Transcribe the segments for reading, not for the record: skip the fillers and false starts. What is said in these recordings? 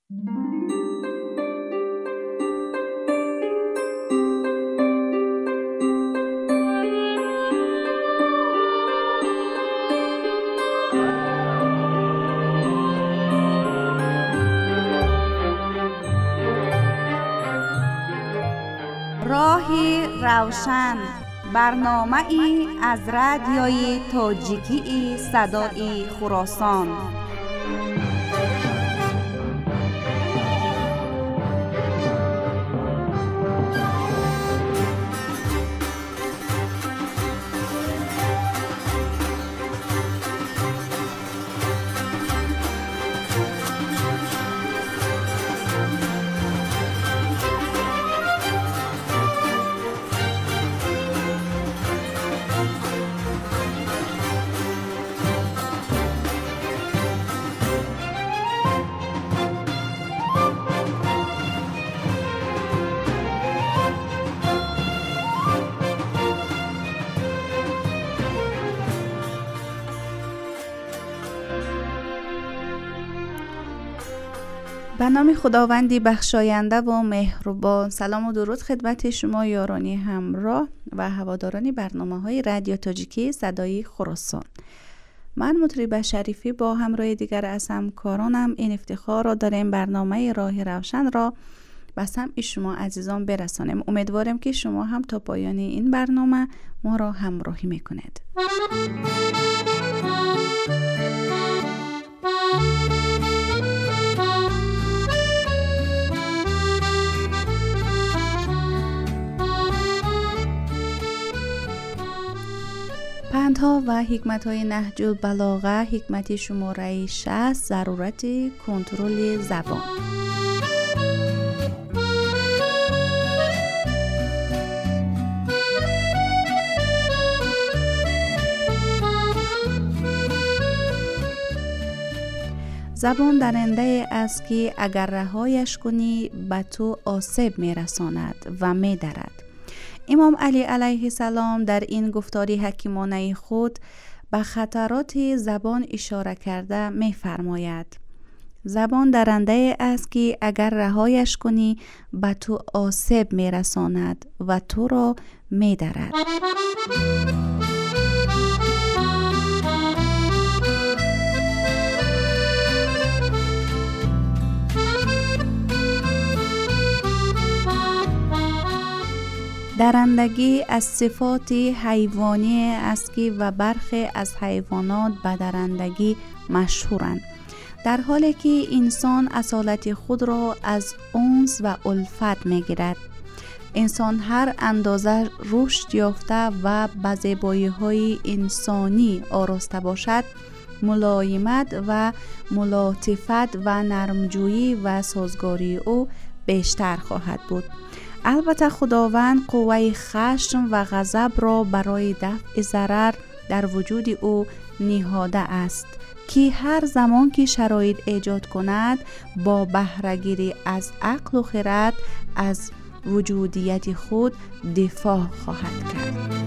راهی روشن، برنامه‌ای از رادیوی تاجیکی صدای خراسان. به نام خداوندی بخشاینده و مهربان. سلام و درود خدمت شما یارانی همراه و هواداران برنامه‌های رادیو تاجیکی صدای خراسان. من مطرب شریفی با همراه دیگر از همکارانم این افتخار را داریم برنامه راه روشن را به سمع شما عزیزان برسانیم. امیدوارم که شما هم تا پایان این برنامه ما را همراهی میکنید. پندها و حکمت‌های نهج البلاغه، حکمت شماره 60، ضرورت کنترل زبان. زبان درنده است که اگر رهایش کنی به تو آسیب میرساند و میدرد. امام علی علیه السلام در این گفتاری حکیمانه خود به خطرات زبان اشاره کرده می فرماید: زبان درنده است که اگر رهایش کنی به تو آسیب می رساند و تو را می درد. درندگی از صفات حیوانی است که و برخی از حیوانات به درندگی مشهورند، در حالی که انسان اصالت خود را از انس و الفت می‌گیرد. انسان هر اندازه رشد یافته و به زیبایی‌های انسانی آراسته باشد، ملایمت و ملاطفت و نرمجویی و سازگاری او بیشتر خواهد بود. البته خداوند قوه خشم و غضب را برای دفع ضرر در وجود او نهاده است که هر زمان که شرایط ایجاد کند با بهره‌گیری از عقل و خرد از وجودیت خود دفاع خواهد کرد.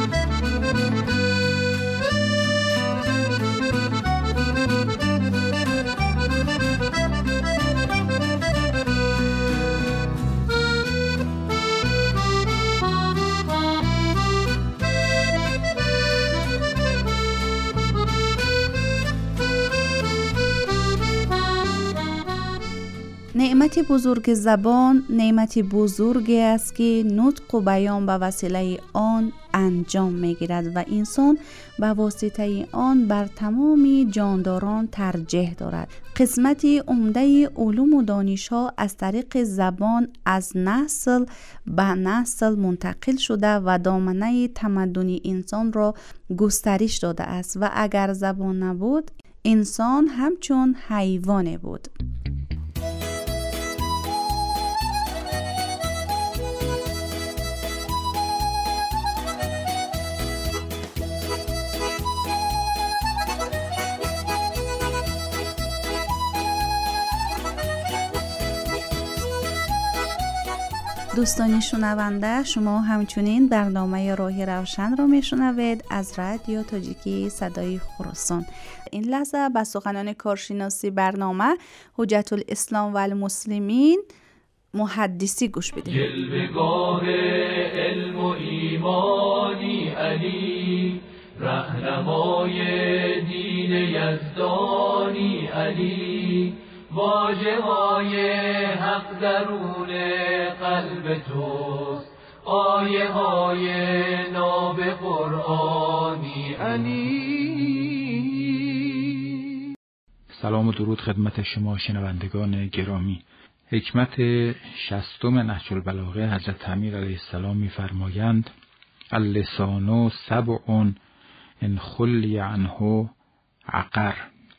نعمت بزرگ زبان نعمت بزرگی است که نطق و بیان به وسیله آن انجام می‌گیرد و انسان به واسطه آن بر تمام جانداران ترجیح دارد. قسمت عمده علوم و دانش‌ها از طریق زبان از نسل به نسل منتقل شده و دامنه تمدن انسان را گسترش داده است و اگر زبان نبود انسان همچون حیوان بود. دوستان شنونده، شما همچنین برنامه راه روشن را میشنوید از رادیو تاجیکی صدای خراسان. این لحظه به سخنان کارشناسی برنامه حجت الاسلام و المسلمین محدثی گوش بدید. جلوه‌گاه علم و ایمانی علی، رهنمای دین یزدانی علی، واژه‌های حق درون قلب توست، آیه‌های ناب قرآنی علی. سلام و درود خدمت شما شنوندگان گرامی. حکمت 60 نهج البلاغه حضرت امیر علیه السلام می‌فرمایند: اللسان سبع ان خلی عنه عقر.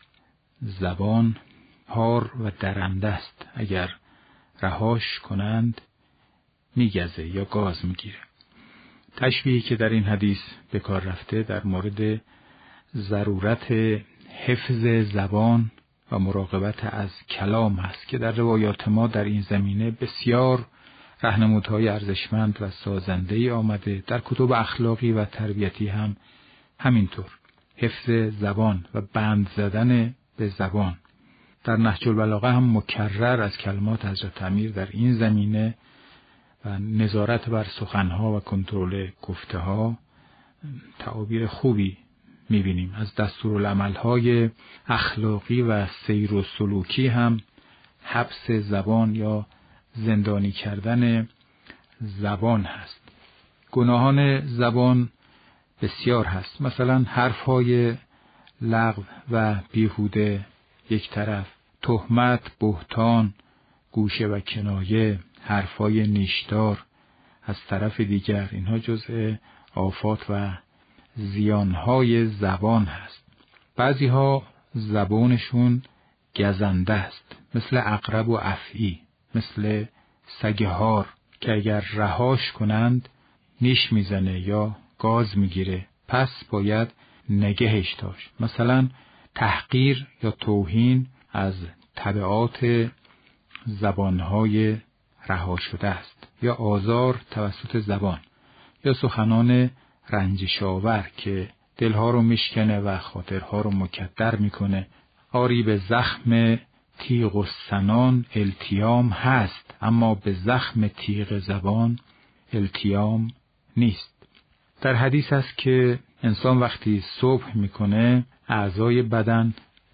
زبان پار و درنده است، اگر رهاش کنند میگزه یا گاز میگیره. تشبیهی که در این حدیث به کار رفته در مورد ضرورت حفظ زبان و مراقبت از کلام است که در روایات ما در این زمینه بسیار راهنمودهای ارزشمند و سازنده‌ای آمده. در کتب اخلاقی و تربیتی هم همینطور. حفظ زبان و بند زدن به زبان. در نهج البلاغه هم مکرر از کلمات حضرت امیر در این زمینه و نظارت بر سخنها و کنترل گفته‌ها تعابیر خوبی می‌بینیم. از دستورالعمل‌های اخلاقی و سیر و سلوکی هم حبس زبان یا زندانی کردن زبان هست. گناهان زبان بسیار هست. مثلا حرف‌های لغو و بیهوده یک طرف، تهمت، بهتان، گوشه و کنایه، حرفای نیشدار از طرف دیگر، اینها جزء آفات و زیانهای زبان هست. بعضیها زبانشون گزنده است، مثل عقرب و افعی، مثل سگهار که اگر رهاش کنند نیش میزنه یا گاز میگیره، پس باید نگهش داشت. مثلا تحقیر یا توهین از تبعات زبانهای رها شده است، یا آزار توسط زبان، یا سخنان رنجش‌آور که دلها رو میشکنه و خاطرها رو مکدر میکنه. آری به زخم تیغ و سنان التیام هست، اما به زخم تیغ زبان التیام نیست. در حدیث است که انسان وقتی صبح میکنه اعضای بدن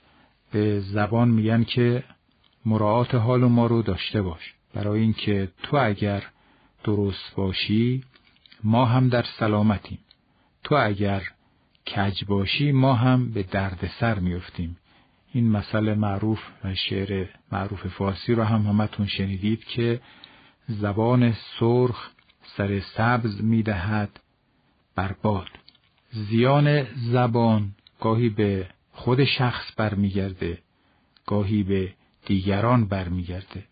به زبان میگن که مراعات حال ما رو داشته باش، برای اینکه تو اگر درست باشی ما هم در سلامتیم، تو اگر کج باشی ما هم به دردسر میفتیم. این مثل معروف و شعر معروف فارسی رو هم همتون شنیدید که زبان سرخ سر سبز میدهد برباد. زیان زبان گاهی به خود شخص برمیگرده، گاهی به دیگران برمیگرده.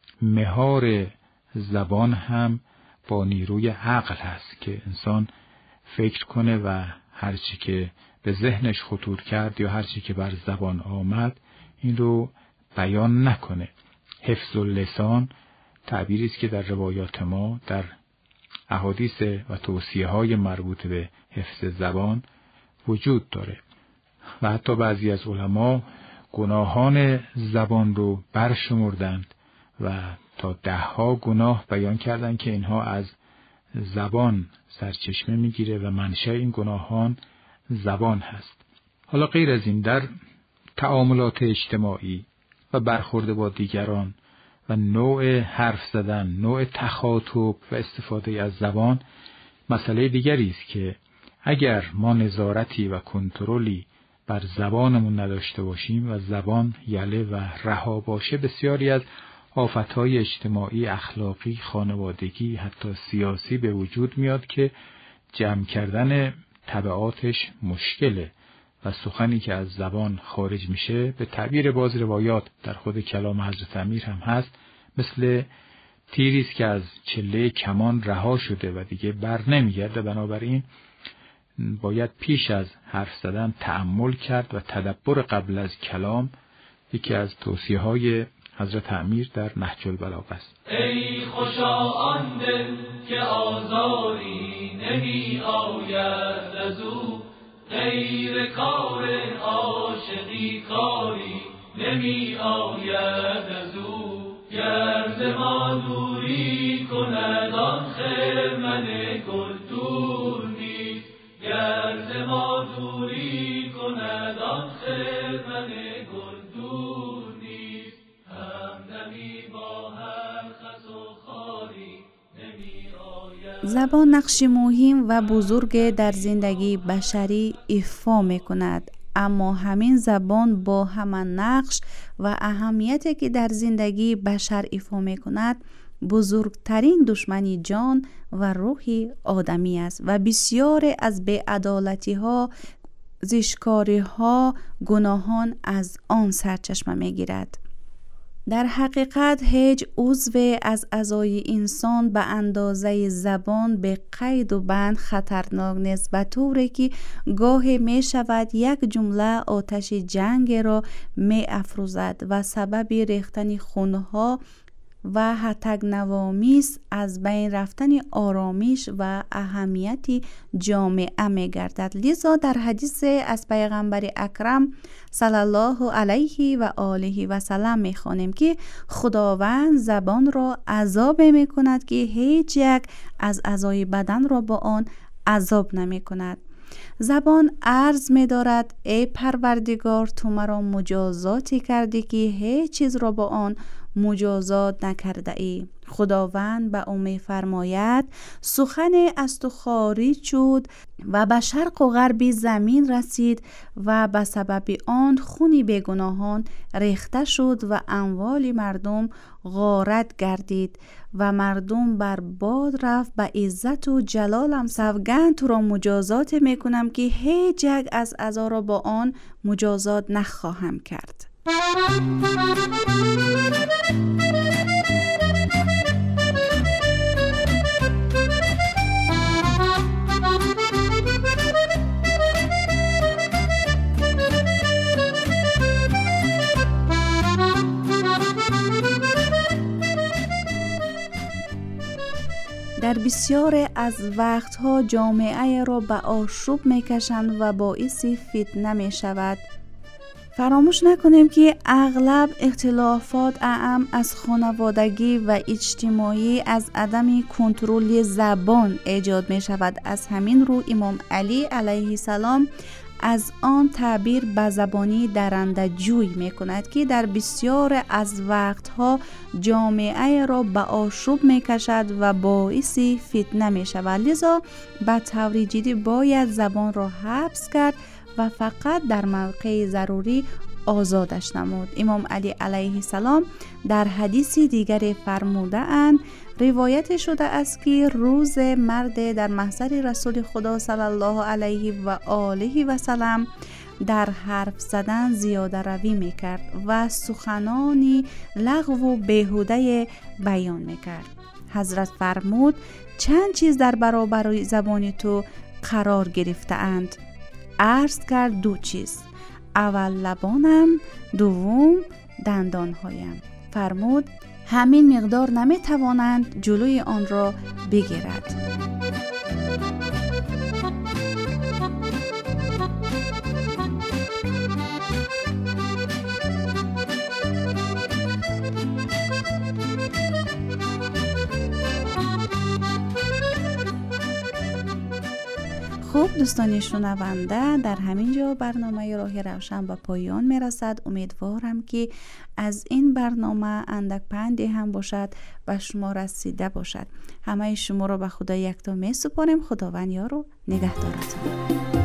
مهار زبان هم با نیروی عقل هست که انسان فکر کنه و هرچی که به ذهنش خطور کرد یا هرچی که بر زبان آمد این رو بیان نکنه. حفظ اللسان تعبیری است که در روایات ما در احادیث و توصیه‌های مربوط به حفظ زبان وجود داره و حتی بعضی از علما گناهان زبان رو برشمردند و تا 10 گناه بیان کردند که اینها از زبان سرچشمه میگیره و منشأ این گناهان زبان هست. حالا غیر از این در تعاملات اجتماعی و برخورد با دیگران و نوع حرف زدن، نوع تخاطب و استفاده از زبان مسئله دیگری است که اگر ما نظارتی و کنترلی بر زبانمون نداشته باشیم و زبان یله و رها باشه، بسیاری از آفتهای اجتماعی، اخلاقی، خانوادگی، حتی سیاسی به وجود میاد که جمع کردن تبعاتش مشکله و سخنی که از زبان خارج میشه به تعبیر باز روایات در خود کلام حضرت امیر هم هست، مثل تیری است که از چله کمان رها شده و دیگه بر نمیگرده. بنابراین باید پیش از حرف زدن تأمل کرد و تدبر قبل از کلام یکی از توصیه‌های حضرت امیر در نهج البلاغه است. ای خوشا آن دل که آزاری نمی آید از او، غیر کار عاشقی کاری نمی آید از او. گر ز ما دوری کند آن خرمن گل دور نیست، گر ز ما دوری کند آن خرمن گل دور نیست. همدمی با هر خس و خاری نمی آید. زبان نقش مهم و بزرگ در زندگی بشری ایفا می کند، اما همین زبان با همان نقش و اهمیتی که در زندگی بشر ایفا می کند بزرگترین دشمنی جان و روح آدمی است و بسیار از بی‌عدالتی ها، زشکاری ها، گناهان از آن سرچشمه می گیرد. در حقیقت هیچ عضو از اعضای انسان به اندازه زبان به قید و بند خطرناک نیست، به طوری که گاهی می شود یک جمله آتش جنگ را می افروزد و سبب ریختن خونها و هتک‌نوامیز از بین رفتن آرامش و اهمیت جامعه می گردد. لذا در حدیث از پیغمبر اکرم صلی الله علیه و آله و سلم می خوانیم که خداوند زبان را عذاب می کند که هیچ یک از اعضای بدن را با آن عذاب نمی کند. زبان عرض می دارد ای پروردگار، تو مرا مجازاتی کردی که هیچ چیز را با آن مجازات نکرده ای. خداوند به او می فرماید سخن از تو خارج شد و به شرق و غرب زمین رسید و به سبب آن خون بیگناهان ریخته شد و اموال مردم غارت گردید و مردم برباد رفت. به عزت و جلالم سوگند تو را مجازات می کنم که هیچ یک از اعضا را با آن مجازات نخواهم کرد. در بسیار از وقتها جامعه را به آشوب میکشند و باعث فتنه می شود. فراموش نکنیم که اغلب اختلافات اعم از خانوادگی و اجتماعی از عدم کنترل زبان ایجاد می شود. از همین رو امام علی علیه السلام از آن تعبیر به زبانی درنده جوی می کند که در بسیار از وقتها جامعه را به آشوب می کشد و باعث فتنه می شود. لذا به طور جدی باید زبان را حبس کرد و فقط در موقع ضروری آزادش نمود. امام علی علیه السلام در حدیث دیگر فرموده اند، روایت شده است که روز مرد در محضر رسول خدا صلی الله علیه و آله و سلم در حرف زدن زیاده روی میکرد و سخنانی لغو و بیهوده بیان میکرد. حضرت فرمود چند چیز در برابر زبان تو قرار گرفته اند؟ عرض کرد دو چیز، اول لبانم، دوم دندانهایم. فرمود همین مقدار نمیتوانند جلوی آن را بگیرد. خب دوستان شنونده، در همین جا برنامه راه روشن به پایان می رسد. امیدوارم که از این برنامه اندک پندی هم باشد و شما رسیده باشد. همه شما را به خدا یکتا می سپارم. خداوند یار و نگهدارتون.